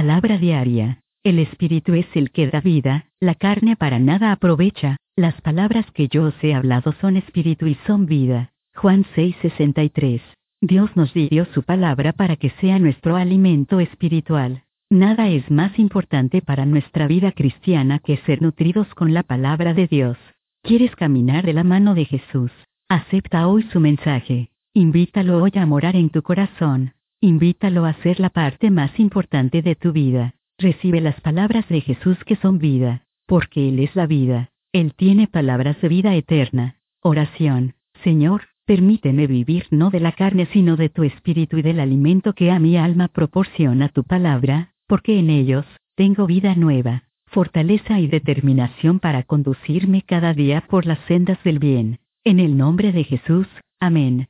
Palabra diaria. El Espíritu es el que da vida, la carne para nada aprovecha. Las palabras que yo os he hablado son espíritu y son vida. Juan 6:63. Dios nos dio su palabra para que sea nuestro alimento espiritual. Nada es más importante para nuestra vida cristiana que ser nutridos con la palabra de Dios. ¿Quieres caminar de la mano de Jesús? Acepta hoy su mensaje. Invítalo hoy a morar en tu corazón. Invítalo a ser la parte más importante de tu vida. Recibe las palabras de Jesús que son vida, porque Él es la vida. Él tiene palabras de vida eterna. Oración. Señor, permíteme vivir no de la carne sino de tu espíritu y del alimento que a mi alma proporciona tu palabra, porque en ellos tengo vida nueva, fortaleza y determinación para conducirme cada día por las sendas del bien. En el nombre de Jesús, amén.